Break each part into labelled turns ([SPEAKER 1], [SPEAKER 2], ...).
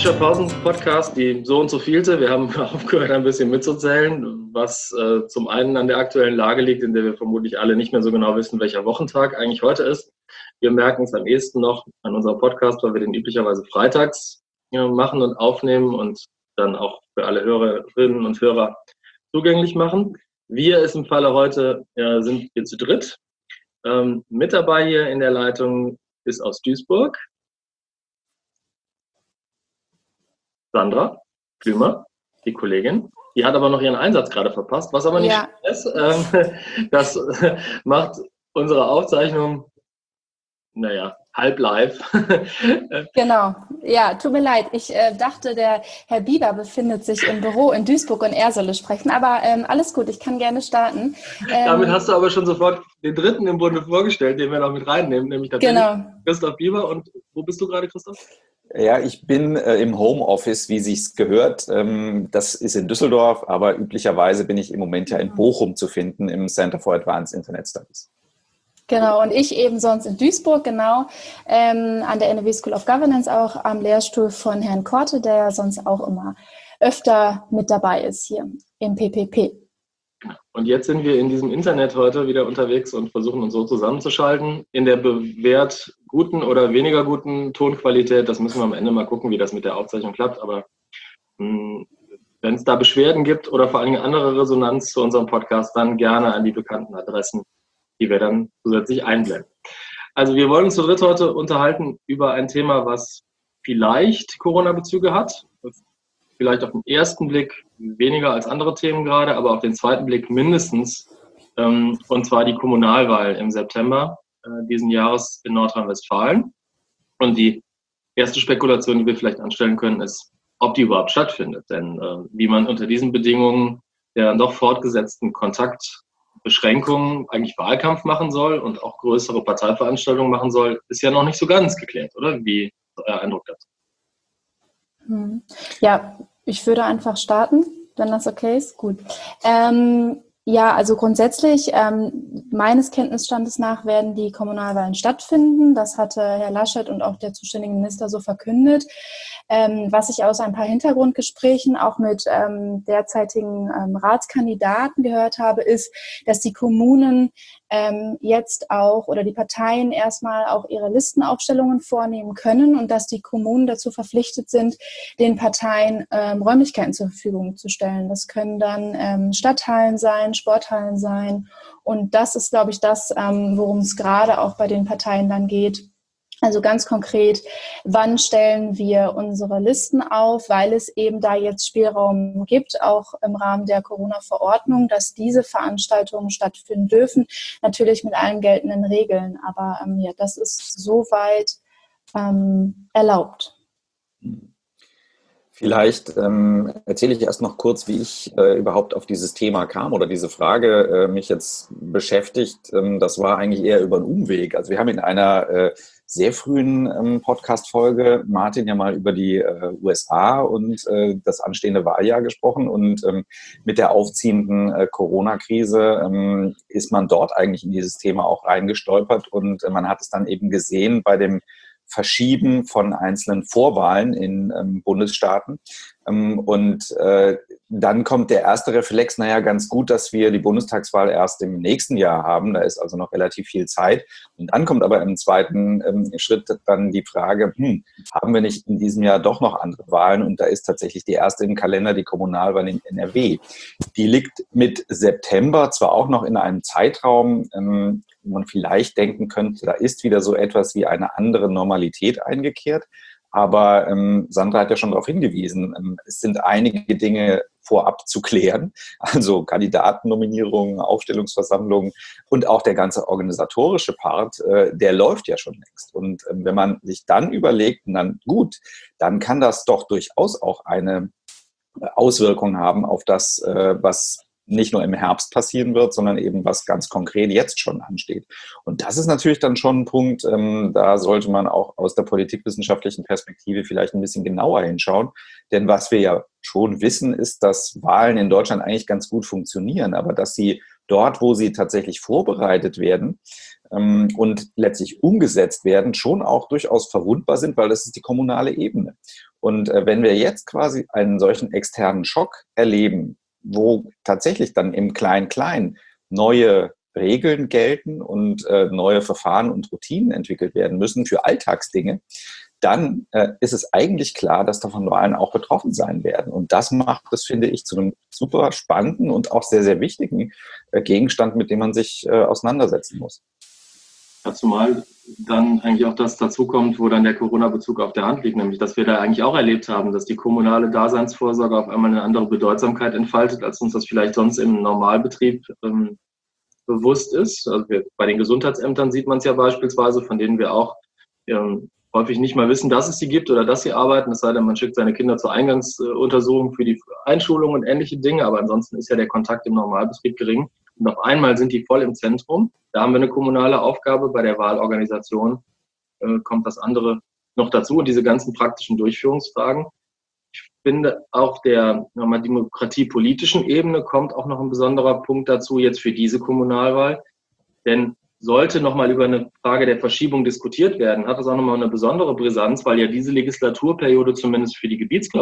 [SPEAKER 1] Politischer Pausen-Podcast, die so und so vielte. Wir haben aufgehört, ein bisschen mitzuzählen, was zum einen an der aktuellen Lage liegt, in der wir vermutlich alle nicht mehr so genau wissen, welcher Wochentag eigentlich heute ist. Wir merken es am ehesten noch an unserem Podcast, weil wir den üblicherweise freitags machen und aufnehmen und dann auch für alle Hörerinnen und Hörer zugänglich machen. Wir es im Falle heute sind wir zu dritt. Mit dabei hier in der Leitung ist aus Duisburg Sandra Klümer, die Kollegin. Die hat aber noch ihren Einsatz gerade verpasst, was aber nicht schlimm ist. Das macht unsere Aufzeichnung, halb live.
[SPEAKER 2] Genau, ja, tut mir leid. Ich dachte, der Herr Bieber befindet sich im Büro in Duisburg und er solle sprechen, aber alles gut, ich kann gerne starten.
[SPEAKER 1] Damit hast du aber schon sofort den dritten im Bunde vorgestellt, den wir noch mit reinnehmen, nämlich tatsächlich Christoph Bieber. Und wo bist du gerade, Christoph?
[SPEAKER 3] Ja, ich bin im Homeoffice, wie sich's gehört. Das ist in Düsseldorf, aber üblicherweise bin ich im Moment ja in Bochum zu finden, im Center for Advanced Internet Studies.
[SPEAKER 2] Genau, und ich eben sonst in Duisburg, genau, an der NRW School of Governance auch am Lehrstuhl von Herrn Korte, der ja sonst auch immer öfter mit dabei ist hier im PPP.
[SPEAKER 1] Und jetzt sind wir in diesem Internet heute wieder unterwegs und versuchen uns so zusammenzuschalten. In der bewährt guten oder weniger guten Tonqualität, das müssen wir am Ende mal gucken, wie das mit der Aufzeichnung klappt. Aber wenn es da Beschwerden gibt oder vor allem andere Resonanz zu unserem Podcast, dann gerne an die bekannten Adressen, die wir dann zusätzlich einblenden. Also wir wollen uns zu dritt heute unterhalten über ein Thema, was vielleicht Corona-Bezüge hat. Vielleicht auf den ersten Blick weniger als andere Themen gerade, aber auf den zweiten Blick mindestens. Und zwar die Kommunalwahl im September diesen Jahres in Nordrhein-Westfalen. Und die erste Spekulation, die wir vielleicht anstellen können, ist, ob die überhaupt stattfindet. Denn wie man unter diesen Bedingungen der dann doch fortgesetzten Kontaktbeschränkungen eigentlich Wahlkampf machen soll und auch größere Parteiveranstaltungen machen soll, ist ja noch nicht so ganz geklärt, oder? Wie ist euer Eindruck dazu?
[SPEAKER 2] Ja, ich würde einfach starten, wenn das okay ist. Gut. Ja, also grundsätzlich, meines Kenntnisstandes nach werden die Kommunalwahlen stattfinden. Das hatte Herr Laschet und auch der zuständige Minister so verkündet. Was ich aus ein paar Hintergrundgesprächen auch mit derzeitigen Ratskandidaten gehört habe, ist, dass die Kommunen jetzt auch oder die Parteien erstmal auch ihre Listenaufstellungen vornehmen können und dass die Kommunen dazu verpflichtet sind, den Parteien Räumlichkeiten zur Verfügung zu stellen. Das können dann Stadthallen sein, Sporthallen sein. Und das ist, glaube ich, das, worum es gerade auch bei den Parteien dann geht. Also ganz konkret, wann stellen wir unsere Listen auf, weil es eben da jetzt Spielraum gibt, auch im Rahmen der Corona-Verordnung, dass diese Veranstaltungen stattfinden dürfen, natürlich mit allen geltenden Regeln. Aber ja, das ist soweit erlaubt.
[SPEAKER 3] Vielleicht erzähle ich erst noch kurz, wie ich überhaupt auf dieses Thema kam oder diese Frage mich jetzt beschäftigt. Das war eigentlich eher über einen Umweg. Also wir haben in einer sehr frühen Podcast-Folge, Martin, ja mal über die USA und das anstehende Wahljahr gesprochen. Und mit der aufziehenden Corona-Krise ist man dort eigentlich in dieses Thema auch reingestolpert. Und man hat es dann eben gesehen bei dem Verschieben von einzelnen Vorwahlen in Bundesstaaten. Und dann kommt der erste Reflex, ganz gut, dass wir die Bundestagswahl erst im nächsten Jahr haben. Da ist also noch relativ viel Zeit. Und dann kommt aber im zweiten Schritt dann die Frage, haben wir nicht in diesem Jahr doch noch andere Wahlen? Und da ist tatsächlich die erste im Kalender, die Kommunalwahl in NRW. Die liegt mit September zwar auch noch in einem Zeitraum, wo man vielleicht denken könnte, da ist wieder so etwas wie eine andere Normalität eingekehrt. Aber Sandra hat ja schon darauf hingewiesen, es sind einige Dinge vorab zu klären, also Kandidatennominierungen, Aufstellungsversammlungen und auch der ganze organisatorische Part, der läuft ja schon längst. Und wenn man sich dann überlegt, dann kann das doch durchaus auch eine Auswirkung haben auf das, was nicht nur im Herbst passieren wird, sondern eben was ganz konkret jetzt schon ansteht. Und das ist natürlich dann schon ein Punkt, da sollte man auch aus der politikwissenschaftlichen Perspektive vielleicht ein bisschen genauer hinschauen. Denn was wir ja schon wissen, ist, dass Wahlen in Deutschland eigentlich ganz gut funktionieren, aber dass sie dort, wo sie tatsächlich vorbereitet werden und letztlich umgesetzt werden, schon auch durchaus verwundbar sind, weil das ist die kommunale Ebene. Und wenn wir jetzt quasi einen solchen externen Schock erleben, wo tatsächlich dann im Klein-Klein neue Regeln gelten und neue Verfahren und Routinen entwickelt werden müssen für Alltagsdinge, dann ist es eigentlich klar, dass davon Wahlen auch betroffen sein werden. Und das macht es, finde ich, zu einem super spannenden und auch sehr, sehr wichtigen Gegenstand, mit dem man sich auseinandersetzen muss.
[SPEAKER 1] Ja, zumal dann eigentlich auch das dazukommt, wo dann der Corona-Bezug auf der Hand liegt, nämlich dass wir da eigentlich auch erlebt haben, dass die kommunale Daseinsvorsorge auf einmal eine andere Bedeutsamkeit entfaltet, als uns das vielleicht sonst im Normalbetrieb bewusst ist. Also bei den Gesundheitsämtern sieht man es ja beispielsweise, von denen wir auch häufig nicht mal wissen, dass es sie gibt oder dass sie arbeiten, es sei denn, man schickt seine Kinder zur Eingangsuntersuchung für die Einschulung und ähnliche Dinge, aber ansonsten ist ja der Kontakt im Normalbetrieb gering. Und auf einmal sind die voll im Zentrum. Da haben wir eine kommunale Aufgabe. Bei der Wahlorganisation kommt das andere noch dazu und diese ganzen praktischen Durchführungsfragen. Ich finde, auf der demokratiepolitischen Ebene kommt auch noch ein besonderer Punkt dazu jetzt für diese Kommunalwahl. Denn sollte nochmal über eine Frage der Verschiebung diskutiert werden, hat das auch nochmal eine besondere Brisanz, weil ja diese Legislaturperiode zumindest für die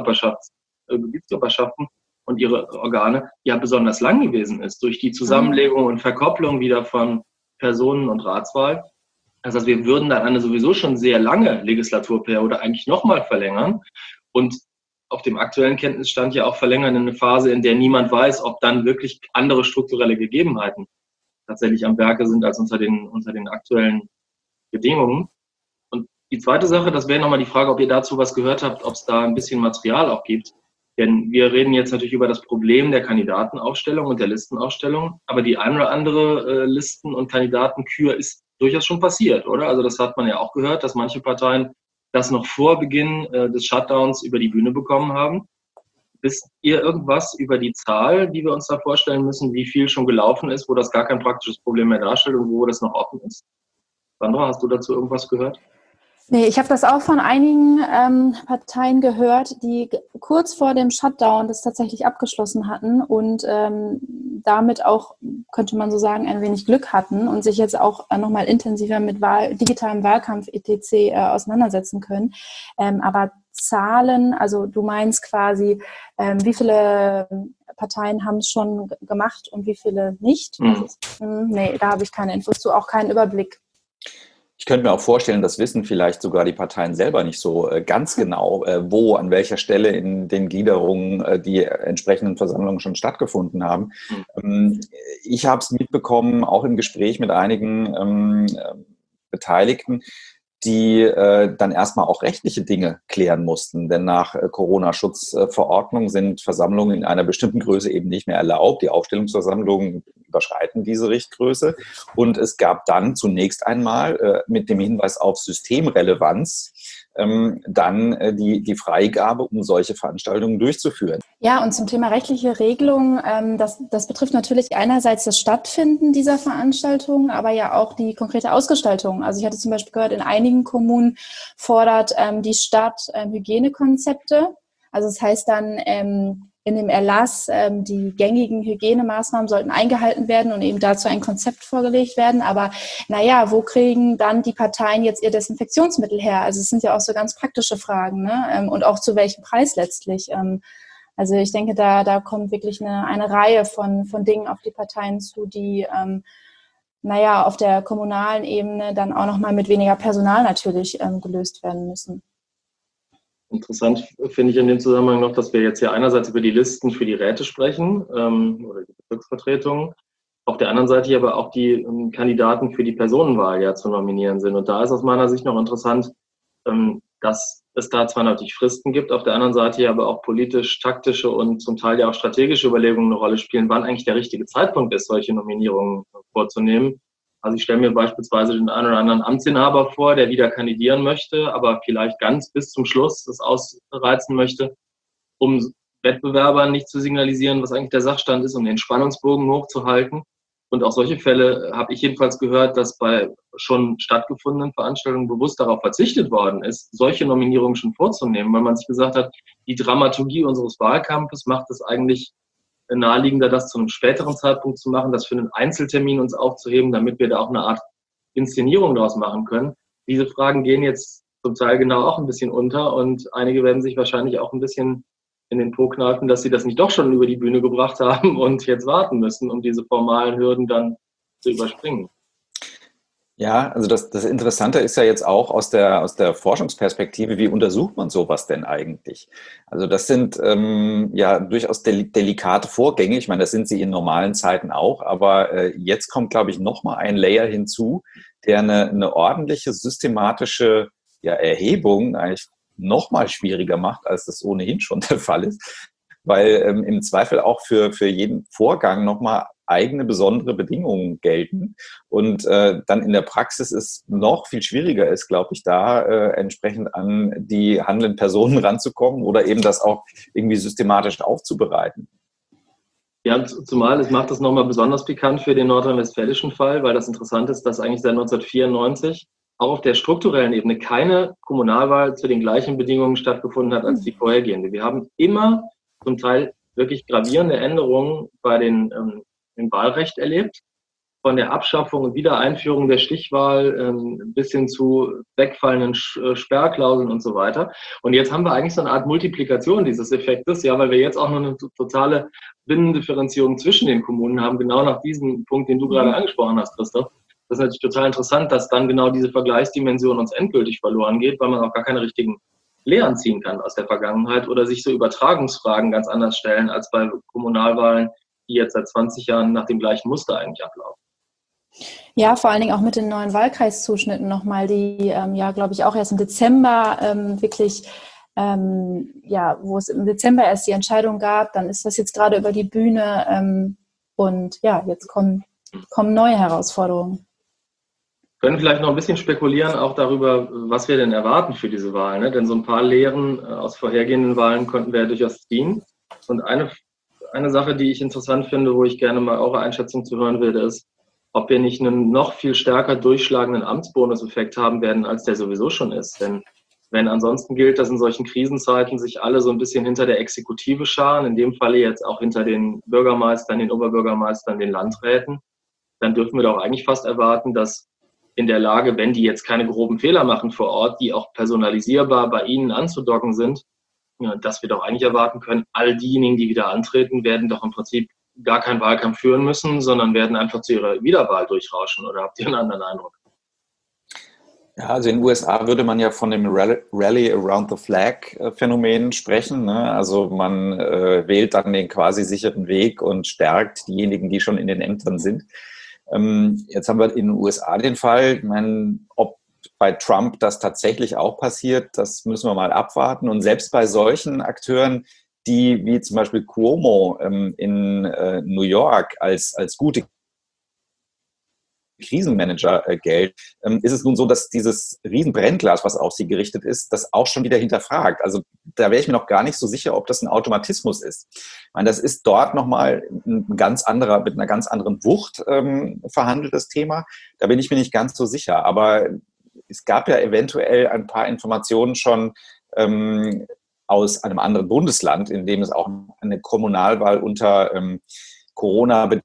[SPEAKER 1] Gebietskörperschaften und ihre Organe ja besonders lang gewesen ist, durch die Zusammenlegung und Verkopplung wieder von Personen- und Ratswahl. Das heißt, wir würden dann eine sowieso schon sehr lange Legislaturperiode eigentlich nochmal verlängern und auf dem aktuellen Kenntnisstand ja auch verlängern in eine Phase, in der niemand weiß, ob dann wirklich andere strukturelle Gegebenheiten tatsächlich am Werke sind als unter den aktuellen Bedingungen. Und die zweite Sache, das wäre nochmal die Frage, ob ihr dazu was gehört habt, ob es da ein bisschen Material auch gibt. Denn wir reden jetzt natürlich über das Problem der Kandidatenaufstellung und der Listenaufstellung, aber die eine oder andere Listen- und Kandidatenkür ist durchaus schon passiert, oder? Also das hat man ja auch gehört, dass manche Parteien das noch vor Beginn des Shutdowns über die Bühne bekommen haben. Wisst ihr irgendwas über die Zahl, die wir uns da vorstellen müssen, wie viel schon gelaufen ist, wo das gar kein praktisches Problem mehr darstellt und wo das noch offen ist? Sandra, hast du dazu irgendwas gehört?
[SPEAKER 2] Nee, ich habe das auch von einigen Parteien gehört, die kurz vor dem Shutdown das tatsächlich abgeschlossen hatten und damit auch, könnte man so sagen, ein wenig Glück hatten und sich jetzt auch nochmal intensiver mit digitalem Wahlkampf etc. Auseinandersetzen können. Aber Zahlen, also du meinst quasi, wie viele Parteien haben es schon gemacht und wie viele nicht? Nee, da habe ich keine Infos zu, auch keinen Überblick.
[SPEAKER 3] Ich könnte mir auch vorstellen, das wissen vielleicht sogar die Parteien selber nicht so ganz genau, wo, an welcher Stelle in den Gliederungen die entsprechenden Versammlungen schon stattgefunden haben. Ich habe es mitbekommen, auch im Gespräch mit einigen Beteiligten, die dann erstmal auch rechtliche Dinge klären mussten. Denn nach Corona-Schutzverordnung sind Versammlungen in einer bestimmten Größe eben nicht mehr erlaubt. Die Aufstellungsversammlungen überschreiten diese Richtgröße. Und es gab dann zunächst einmal mit dem Hinweis auf Systemrelevanz dann die Freigabe, um solche Veranstaltungen durchzuführen.
[SPEAKER 2] Ja, und zum Thema rechtliche Regelung, das betrifft natürlich einerseits das Stattfinden dieser Veranstaltungen, aber ja auch die konkrete Ausgestaltung. Also ich hatte zum Beispiel gehört, in einigen Kommunen fordert die Stadt Hygienekonzepte. Also das heißt dann in dem Erlass, die gängigen Hygienemaßnahmen sollten eingehalten werden und eben dazu ein Konzept vorgelegt werden. Aber naja, wo kriegen dann die Parteien jetzt ihr Desinfektionsmittel her? Also es sind ja auch so ganz praktische Fragen, ne? Und auch zu welchem Preis letztlich. Also ich denke, da kommt wirklich eine Reihe von Dingen auf die Parteien zu, die auf der kommunalen Ebene dann auch nochmal mit weniger Personal natürlich gelöst werden müssen.
[SPEAKER 1] Interessant finde ich in dem Zusammenhang noch, dass wir jetzt ja einerseits über die Listen für die Räte sprechen oder die Bezirksvertretungen, auf der anderen Seite aber auch die Kandidaten für die Personenwahl ja zu nominieren sind. Und da ist aus meiner Sicht noch interessant, dass es da zwar natürlich Fristen gibt, auf der anderen Seite ja aber auch politisch-taktische und zum Teil ja auch strategische Überlegungen eine Rolle spielen, wann eigentlich der richtige Zeitpunkt ist, solche Nominierungen vorzunehmen. Also ich stelle mir beispielsweise den einen oder anderen Amtsinhaber vor, der wieder kandidieren möchte, aber vielleicht ganz bis zum Schluss das ausreizen möchte, um Wettbewerbern nicht zu signalisieren, was eigentlich der Sachstand ist, um den Spannungsbogen hochzuhalten. Und auch solche Fälle habe ich jedenfalls gehört, dass bei schon stattgefundenen Veranstaltungen bewusst darauf verzichtet worden ist, solche Nominierungen schon vorzunehmen, weil man sich gesagt hat, die Dramaturgie unseres Wahlkampfes macht es eigentlich naheliegender, das zu einem späteren Zeitpunkt zu machen, das für einen Einzeltermin uns aufzuheben, damit wir da auch eine Art Inszenierung daraus machen können. Diese Fragen gehen jetzt zum Teil genau auch ein bisschen unter und einige werden sich wahrscheinlich auch ein bisschen in den Po kneifen, dass sie das nicht doch schon über die Bühne gebracht haben und jetzt warten müssen, um diese formalen Hürden dann zu überspringen.
[SPEAKER 3] Ja, also das Interessante ist ja jetzt auch aus der Forschungsperspektive, wie untersucht man sowas denn eigentlich? Also das sind ja durchaus delikate Vorgänge. Ich meine, das sind sie in normalen Zeiten auch, aber jetzt kommt, glaube ich, nochmal ein Layer hinzu, der eine ordentliche, systematische Erhebung eigentlich nochmal schwieriger macht, als das ohnehin schon der Fall ist, weil im Zweifel auch für jeden Vorgang nochmal eigene besondere Bedingungen gelten und dann in der Praxis es noch viel schwieriger ist, glaube ich, da entsprechend an die handelnden Personen ranzukommen oder eben das auch irgendwie systematisch aufzubereiten.
[SPEAKER 1] Ja, zumal es macht das nochmal besonders pikant für den nordrhein-westfälischen Fall, weil das interessant ist, dass eigentlich seit 1994 auch auf der strukturellen Ebene keine Kommunalwahl zu den gleichen Bedingungen stattgefunden hat als die vorhergehende. Wir haben immer zum Teil wirklich gravierende Änderungen bei im Wahlrecht erlebt, von der Abschaffung und Wiedereinführung der Stichwahl bis hin zu wegfallenden Sperrklauseln und so weiter. Und jetzt haben wir eigentlich so eine Art Multiplikation dieses Effektes, ja, weil wir jetzt auch noch eine totale Binnendifferenzierung zwischen den Kommunen haben, genau nach diesem Punkt, den du gerade angesprochen hast, Christoph. Das ist natürlich total interessant, dass dann genau diese Vergleichsdimension uns endgültig verloren geht, weil man auch gar keine richtigen Lehren ziehen kann aus der Vergangenheit oder sich so Übertragungsfragen ganz anders stellen als bei Kommunalwahlen, die jetzt seit 20 Jahren nach dem gleichen Muster eigentlich ablaufen.
[SPEAKER 2] Ja, vor allen Dingen auch mit den neuen Wahlkreiszuschnitten nochmal, die glaube ich, auch erst im Dezember wirklich, wo es im Dezember erst die Entscheidung gab, dann ist das jetzt gerade über die Bühne und ja, jetzt kommen neue Herausforderungen.
[SPEAKER 1] Wir können vielleicht noch ein bisschen spekulieren auch darüber, was wir denn erwarten für diese Wahl, ne? Denn so ein paar Lehren aus vorhergehenden Wahlen konnten wir ja durchaus ziehen. Und eine Sache, die ich interessant finde, wo ich gerne mal eure Einschätzung zu hören würde, ist, ob wir nicht einen noch viel stärker durchschlagenden Amtsbonuseffekt haben werden, als der sowieso schon ist. Denn wenn ansonsten gilt, dass in solchen Krisenzeiten sich alle so ein bisschen hinter der Exekutive scharen, in dem Falle jetzt auch hinter den Bürgermeistern, den Oberbürgermeistern, den Landräten, dann dürfen wir doch eigentlich fast erwarten, dass in der Lage, wenn die jetzt keine groben Fehler machen vor Ort, die auch personalisierbar bei ihnen anzudocken sind, dass wir doch eigentlich erwarten können, all diejenigen, die wieder antreten, werden doch im Prinzip gar keinen Wahlkampf führen müssen, sondern werden einfach zu ihrer Wiederwahl durchrauschen. Oder habt ihr einen anderen Eindruck?
[SPEAKER 3] Ja, also in den USA würde man ja von dem Rally Around the Flag Phänomen sprechen, ne? Also man wählt dann den quasi sicheren Weg und stärkt diejenigen, die schon in den Ämtern sind. Jetzt haben wir in den USA den Fall, ich meine, ob bei Trump das tatsächlich auch passiert, das müssen wir mal abwarten. Und selbst bei solchen Akteuren, die wie zum Beispiel Cuomo in New York als gute Krisenmanager gelten, ist es nun so, dass dieses Riesenbrennglas, was auf sie gerichtet ist, das auch schon wieder hinterfragt. Also da wäre ich mir noch gar nicht so sicher, ob das ein Automatismus ist. Ich meine, das ist dort nochmal mit einer ganz anderen Wucht verhandeltes Thema. Da bin ich mir nicht ganz so sicher. Aber es gab ja eventuell ein paar Informationen schon aus einem anderen Bundesland, in dem es auch eine Kommunalwahl unter Corona-Bedingungen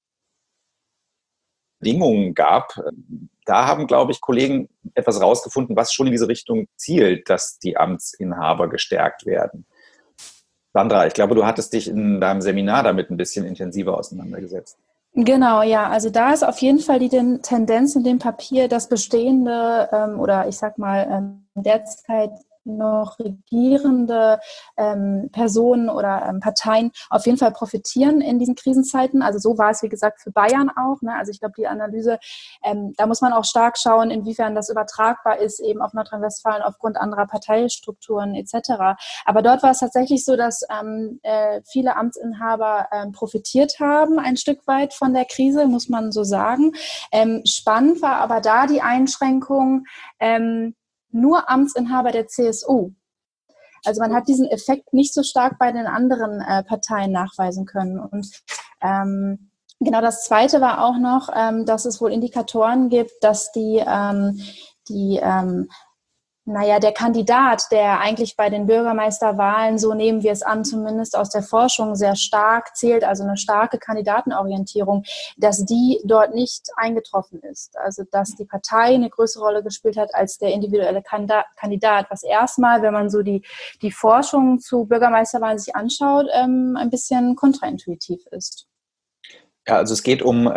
[SPEAKER 3] gab. Da haben, glaube ich, Kollegen etwas rausgefunden, was schon in diese Richtung zielt, dass die Amtsinhaber gestärkt werden. Sandra, ich glaube, du hattest dich in deinem Seminar damit ein bisschen intensiver auseinandergesetzt.
[SPEAKER 2] Genau, ja. Also da ist auf jeden Fall die Tendenz in dem Papier, dass bestehende oder ich sag mal derzeit noch regierende Personen oder Parteien auf jeden Fall profitieren in diesen Krisenzeiten. Also so war es, wie gesagt, für Bayern auch. Ne? Also ich glaube, die Analyse, da muss man auch stark schauen, inwiefern das übertragbar ist, eben auf Nordrhein-Westfalen aufgrund anderer Parteistrukturen etc. Aber dort war es tatsächlich so, dass viele Amtsinhaber profitiert haben, ein Stück weit von der Krise, muss man so sagen. Spannend war aber da die Einschränkung, nur Amtsinhaber der CSU. Also man hat diesen Effekt nicht so stark bei den anderen Parteien nachweisen können. Und genau das Zweite war auch noch, dass es wohl Indikatoren gibt, dass die Naja, der Kandidat, der eigentlich bei den Bürgermeisterwahlen, so nehmen wir es an, zumindest aus der Forschung sehr stark zählt, also eine starke Kandidatenorientierung, dass die dort nicht eingetroffen ist. Also dass die Partei eine größere Rolle gespielt hat als der individuelle Kandidat, was erstmal, wenn man so die Forschung zu Bürgermeisterwahlen sich anschaut, ein bisschen kontraintuitiv ist.
[SPEAKER 3] Ja, also es geht um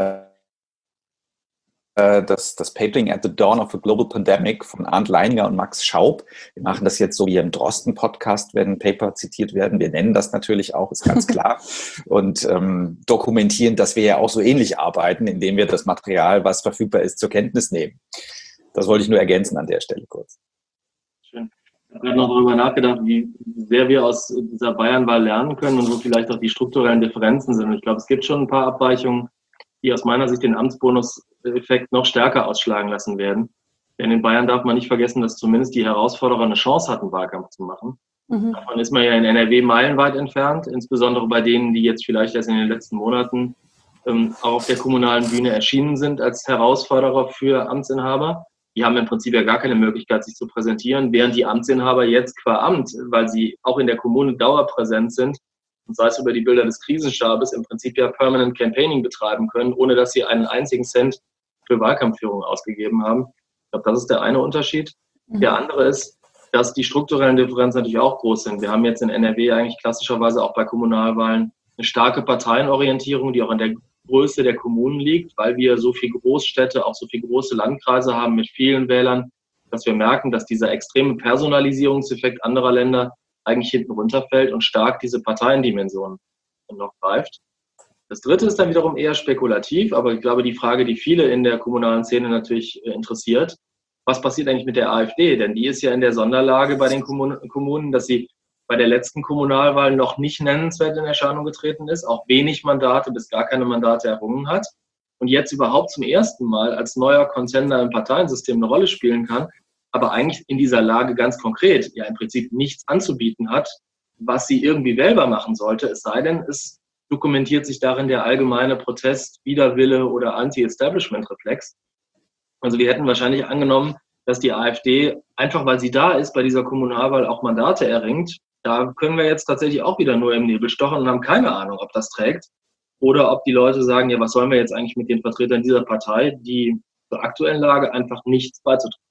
[SPEAKER 3] das Papering at the Dawn of a Global Pandemic von Arndt Leininger und Max Schaub. Wir machen das jetzt so wie im Drosten-Podcast, wenn Paper zitiert werden. Wir nennen das natürlich auch, ist ganz klar. Und dokumentieren, dass wir ja auch so ähnlich arbeiten, indem wir das Material, was verfügbar ist, zur Kenntnis nehmen. Das wollte ich nur ergänzen an der Stelle kurz.
[SPEAKER 1] Schön. Ich habe noch darüber nachgedacht, wie sehr wir aus dieser Bayernwahl lernen können und wo vielleicht auch die strukturellen Differenzen sind. Und ich glaube, es gibt schon ein paar Abweichungen, die aus meiner Sicht den Amtsbonus-Effekt noch stärker ausschlagen lassen werden. Denn in Bayern darf man nicht vergessen, dass zumindest die Herausforderer eine Chance hatten, Wahlkampf zu machen. Davon ist man ja in NRW meilenweit entfernt, insbesondere bei denen, die jetzt vielleicht erst in den letzten Monaten auch auf der kommunalen Bühne erschienen sind als Herausforderer für Amtsinhaber. Die haben im Prinzip ja gar keine Möglichkeit, sich zu präsentieren, während die Amtsinhaber jetzt qua Amt, weil sie auch in der Kommune dauerpräsent sind, und sei es über die Bilder des Krisenstabes, im Prinzip ja Permanent Campaigning betreiben können, ohne dass sie einen einzigen Cent für Wahlkampfführung ausgegeben haben. Ich glaube, das ist der eine Unterschied. Der andere ist, dass die strukturellen Differenzen natürlich auch groß sind. Wir haben jetzt in NRW eigentlich klassischerweise auch bei Kommunalwahlen eine starke Parteienorientierung, die auch an der Größe der Kommunen liegt, weil wir so viele Großstädte, auch so viele große Landkreise haben mit vielen Wählern, dass wir merken, dass dieser extreme Personalisierungseffekt anderer Länder eigentlich hinten runterfällt und stark diese Parteiendimension noch greift. Das dritte ist dann wiederum eher spekulativ, aber ich glaube, die Frage, die viele in der kommunalen Szene natürlich interessiert, was passiert eigentlich mit der AfD? Denn die ist ja in der Sonderlage bei den Kommunen, dass sie bei der letzten Kommunalwahl noch nicht nennenswert in Erscheinung getreten ist, auch wenig Mandate bis gar keine Mandate errungen hat und jetzt überhaupt zum ersten Mal als neuer Contender im Parteiensystem eine Rolle spielen kann, aber eigentlich in dieser Lage ganz konkret ja im Prinzip nichts anzubieten hat, was sie irgendwie wählbar machen sollte, es sei denn, es dokumentiert sich darin der allgemeine Protest, Widerwille oder Anti-Establishment-Reflex. Also wir hätten wahrscheinlich angenommen, dass die AfD, einfach weil sie da ist, bei dieser Kommunalwahl auch Mandate erringt. Da können wir jetzt tatsächlich auch wieder nur im Nebel stochern und haben keine Ahnung, ob das trägt. Oder ob die Leute sagen, ja, was sollen wir jetzt eigentlich mit den Vertretern dieser Partei, die zur aktuellen Lage einfach nichts beizutragen.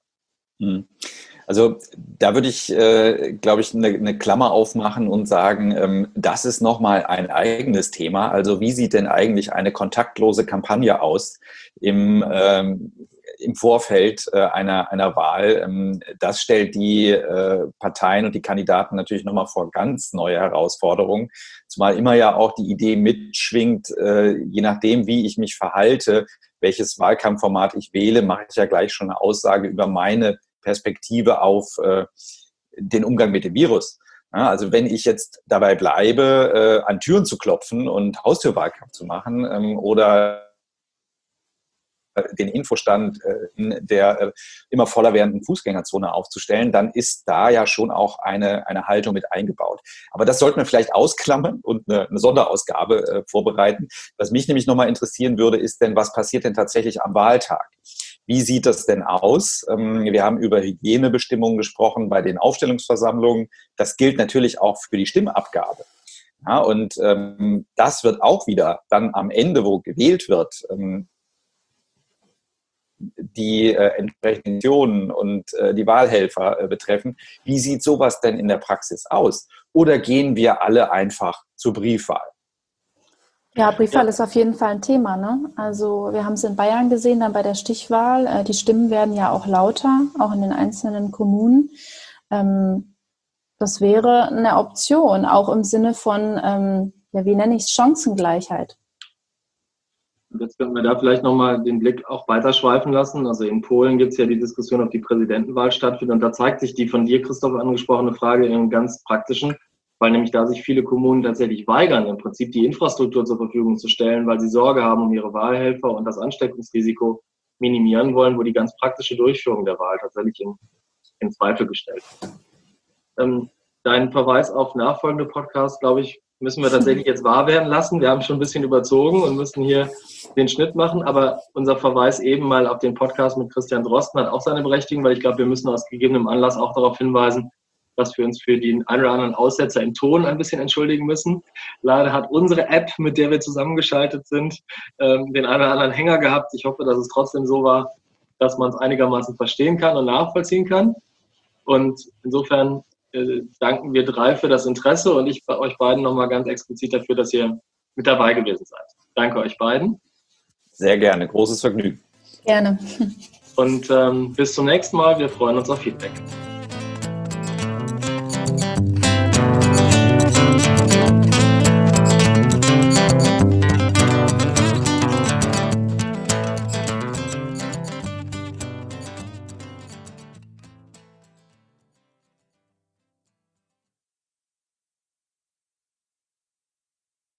[SPEAKER 3] Also da würde ich, glaube ich, eine Klammer aufmachen und sagen, das ist nochmal ein eigenes Thema. Also wie sieht denn eigentlich eine kontaktlose Kampagne aus im Vorfeld einer Wahl? Das stellt die Parteien und die Kandidaten natürlich nochmal vor ganz neue Herausforderungen. Zumal immer ja auch die Idee mitschwingt, je nachdem, wie ich mich verhalte, welches Wahlkampfformat ich wähle, mache ich ja gleich schon eine Aussage über meine Perspektive auf den Umgang mit dem Virus. Ja, also wenn ich jetzt dabei bleibe, an Türen zu klopfen und Haustürwahlkampf zu machen oder den Infostand in der immer voller werdenden Fußgängerzone aufzustellen, dann ist da ja schon auch eine Haltung mit eingebaut. Aber das sollten wir vielleicht ausklammern und eine Sonderausgabe vorbereiten. Was mich nämlich nochmal interessieren würde, ist denn, was passiert denn tatsächlich am Wahltag? Wie sieht das denn aus? Wir haben über Hygienebestimmungen gesprochen bei den Aufstellungsversammlungen. Das gilt natürlich auch für die Stimmabgabe. Ja, und das wird auch wieder dann am Ende, wo gewählt wird, die entsprechenden Funktionen und die Wahlhelfer betreffen. Wie sieht sowas denn in der Praxis aus? Oder gehen wir alle einfach zur Briefwahl?
[SPEAKER 2] Ja, Briefwahl ist auf jeden Fall ein Thema, ne? Also wir haben es in Bayern gesehen, dann bei der Stichwahl. Die Stimmen werden ja auch lauter, auch in den einzelnen Kommunen. Das wäre eine Option, auch im Sinne von, ja, wie nenne ich es, Chancengleichheit.
[SPEAKER 1] Und jetzt können wir da vielleicht nochmal den Blick auch weiterschweifen lassen. Also in Polen gibt es ja die Diskussion, ob die Präsidentenwahl stattfindet. Und da zeigt sich die von dir, Christoph, angesprochene Frage in einem ganz praktischen, weil nämlich da sich viele Kommunen tatsächlich weigern, im Prinzip die Infrastruktur zur Verfügung zu stellen, weil sie Sorge haben um ihre Wahlhelfer und das Ansteckungsrisiko minimieren wollen, wo die ganz praktische Durchführung der Wahl tatsächlich in Zweifel gestellt wird. Dein Verweis auf nachfolgende Podcasts, glaube ich, müssen wir tatsächlich jetzt wahr werden lassen. Wir haben schon ein bisschen überzogen und müssen hier den Schnitt machen, aber unser Verweis eben mal auf den Podcast mit Christian Drosten hat auch seine Berechtigung, weil ich glaube, wir müssen aus gegebenem Anlass auch darauf hinweisen, dass wir uns für den einen oder anderen Aussetzer im Ton ein bisschen entschuldigen müssen. Leider hat unsere App, mit der wir zusammengeschaltet sind, den einen oder anderen Hänger gehabt. Ich hoffe, dass es trotzdem so war, dass man es einigermaßen verstehen kann und nachvollziehen kann. Und insofern danken wir drei für das Interesse und ich bei euch beiden nochmal ganz explizit dafür, dass ihr mit dabei gewesen seid. Danke euch beiden.
[SPEAKER 3] Sehr gerne, großes Vergnügen.
[SPEAKER 2] Gerne.
[SPEAKER 1] Und bis zum nächsten Mal. Wir freuen uns auf Feedback.